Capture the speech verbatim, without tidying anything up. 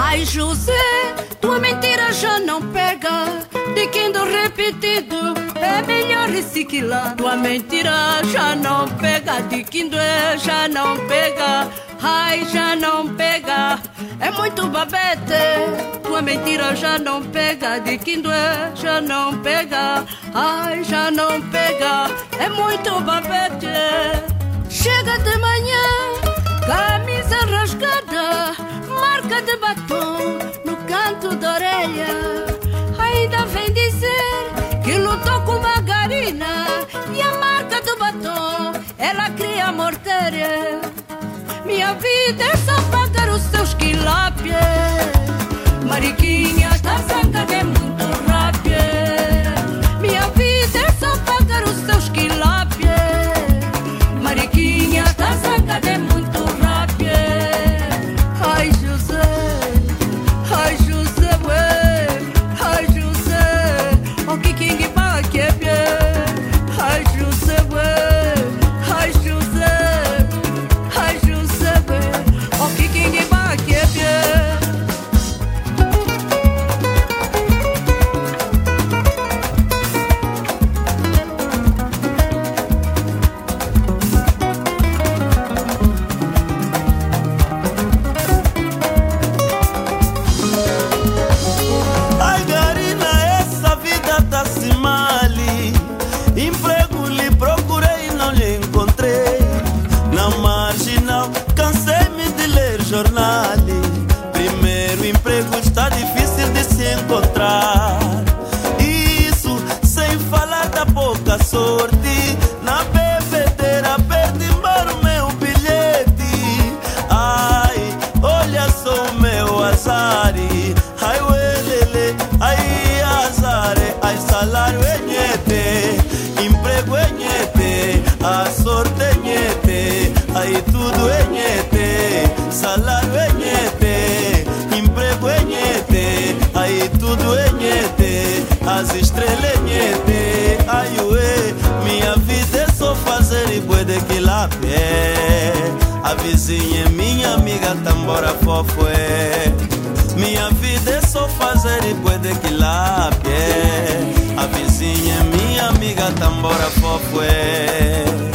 Ai José, tua mentira já não pega, diquindo repetido é melhor reciclar. Tua mentira já não pega, diquindo é já não pega. Ai, já não pega, é muito babete. Tua mentira já não pega, diquindo é já não pega. Ai, já não pega, é muito babete. Chega de manhã, camisa rasgada, marca de batom no canto da orelha. Ainda vem dizer que lutou com margarina, e a marca do batom ela cria mortéria. Minha vida é só pagar os seus quilápies. Mariquinha, está zanca de muito rápido. Minha vida é só pagar os seus quilápies. Mariquinha, está zanca de muito rápido. Ai José, ai José, ué, ai José, o que quem vai que é bem. Ai José, ué, ai José, ai José, ué, o que quem vai que é bem. Primeiro emprego está difícil de se encontrar. Isso sem falar da pouca sorte. Na bebedeira pertimbar o meu bilhete. Ai, olha só o meu azar. Ai, uelele, ai, azar. Ai, salário é nhete, emprego é nhete, a sorte é nhete. Ai, tudo é nhete, salário é nhete, emprego é nhete, aí tudo é nhete, as estrelas é nhete. Ai ué, minha vida é só fazer e boi de quilapé. A vizinha é minha amiga, tambora fofo é. Minha vida é só fazer e boi de quilapé. A vizinha é minha amiga, tambora fofo é.